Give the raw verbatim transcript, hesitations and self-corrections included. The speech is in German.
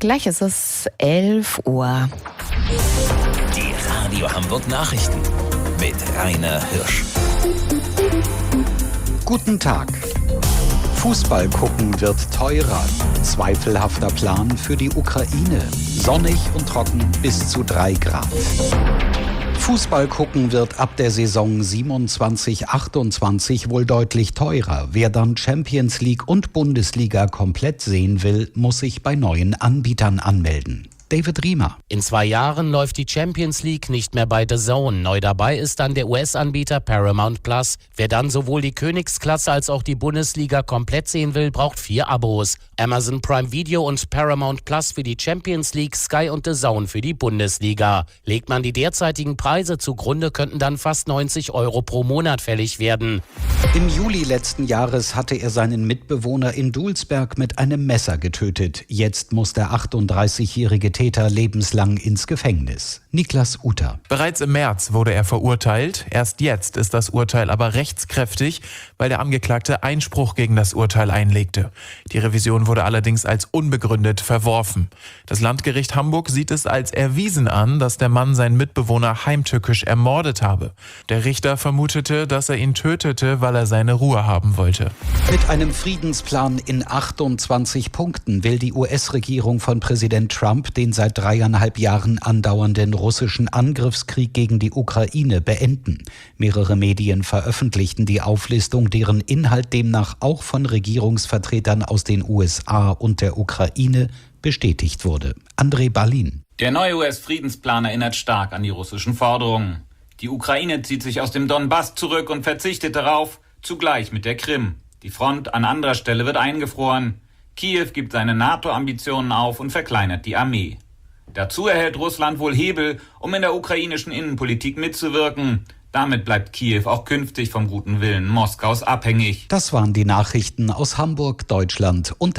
Gleich ist es elf Uhr. Die Radio Hamburg Nachrichten mit Rainer Hirsch. Guten Tag. Fußball gucken wird teurer. Zweifelhafter Plan für die Ukraine. Sonnig und trocken bis zu drei Grad. Fußball gucken wird ab der Saison siebenundzwanzig achtundzwanzig wohl deutlich teurer. Wer dann Champions League und Bundesliga komplett sehen will, muss sich bei neuen Anbietern anmelden. David Riemer. In zwei Jahren läuft die Champions League nicht mehr bei The Zone. Neu dabei ist dann der U S-Anbieter Paramount Plus. Wer dann sowohl die Königsklasse als auch die Bundesliga komplett sehen will, braucht vier Abos. Amazon Prime Video und Paramount Plus für die Champions League, Sky und The Zone für die Bundesliga. Legt man die derzeitigen Preise zugrunde, könnten dann fast neunzig Euro pro Monat fällig werden. Im Juli letzten Jahres hatte er seinen Mitbewohner in Dulsberg mit einem Messer getötet. Jetzt muss der achtunddreißigjährige Täter lebenslang ins Gefängnis. Niklas Uter. Bereits im März wurde er verurteilt. Erst jetzt ist das Urteil aber rechtskräftig, weil der Angeklagte Einspruch gegen das Urteil einlegte. Die Revision wurde allerdings als unbegründet verworfen. Das Landgericht Hamburg sieht es als erwiesen an, dass der Mann seinen Mitbewohner heimtückisch ermordet habe. Der Richter vermutete, dass er ihn tötete, weil er seine Ruhe haben wollte. Mit einem Friedensplan in achtundzwanzig Punkten will die U S-Regierung von Präsident Trump den seit dreieinhalb Jahren andauernden russischen Angriffskrieg gegen die Ukraine beenden. Mehrere Medien veröffentlichten die Auflistung, deren Inhalt demnach auch von Regierungsvertretern aus den U S A und der Ukraine bestätigt wurde. André Balin. Der neue U S-Friedensplan erinnert stark an die russischen Forderungen. Die Ukraine zieht sich aus dem Donbass zurück und verzichtet darauf, zugleich mit der Krim. Die Front an anderer Stelle wird eingefroren. Kiew gibt seine NATO-Ambitionen auf und verkleinert die Armee. Dazu erhält Russland wohl Hebel, um in der ukrainischen Innenpolitik mitzuwirken. Damit bleibt Kiew auch künftig vom guten Willen Moskaus abhängig. Das waren die Nachrichten aus Hamburg, Deutschland und